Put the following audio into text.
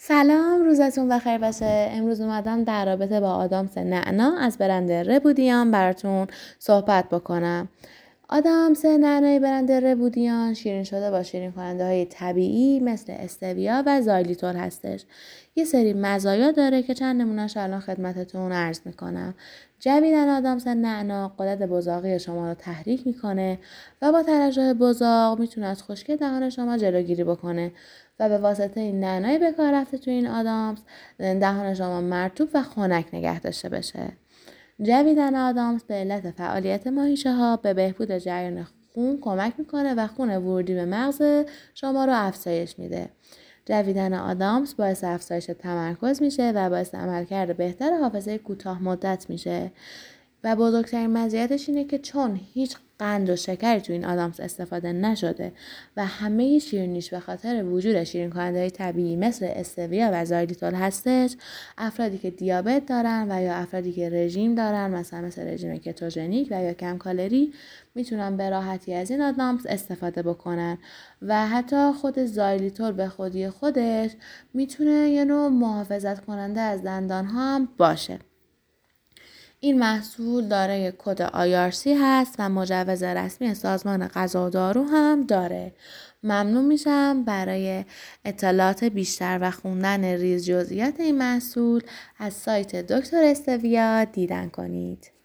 سلام، روزتون بخیر باشه. امروز اومدم در رابطه با آدامس نعنا از برند ربودیان براتون صحبت بکنم. آدامس نعنای برند ربودیان شیرین شده با شیرین کننده های طبیعی مثل استویا و زایلیتول هستش. یه سری مزایا داره که چند نمونه‌اش الان خدمتتون عرض میکنم. جویدن آدامس نعنا غدد بزاقی شما رو تحریک میکنه و با ترشح بزاق میتونه از خشکی دهان شما جلوگیری بکنه و به واسطه این نعنای به کار رفته توی این آدامس دهان شما مرطوب و خنک نگه داشته بشه. جویدن آدامس به علت فعالیت ماهیچه ها به بهبود جریان خون کمک میکنه و خون ورودی به مغز شما رو افزایش میده. جویدن آدامس باعث افزایش تمرکز میشه و باعث عملکرد بهتر حافظه کوتاه مدت میشه. و بزرگترین مزیتش اینه که چون هیچ قند و شکری تو این آدامس استفاده نشده و همه شیرینیش به خاطر وجود شیرین کننده های طبیعی مثل استویا و زایلیتول هستش، افرادی که دیابت دارن و یا افرادی که رژیم دارن مثل رژیم کتوژنیک و یا کم کالری میتونن به راحتی از این آدامس استفاده بکنن و حتی خود زایلیتول به خودی خودش میتونه یه نوع محافظت کننده از دندان ها هم باشه. این محصول دارای کد IRC هست و مجوز رسمی سازمان غذا و دارو هم داره. ممنون میشم برای اطلاعات بیشتر و خوندن ریز جزئیات این محصول از سایت دکتر استویا دیدن کنید.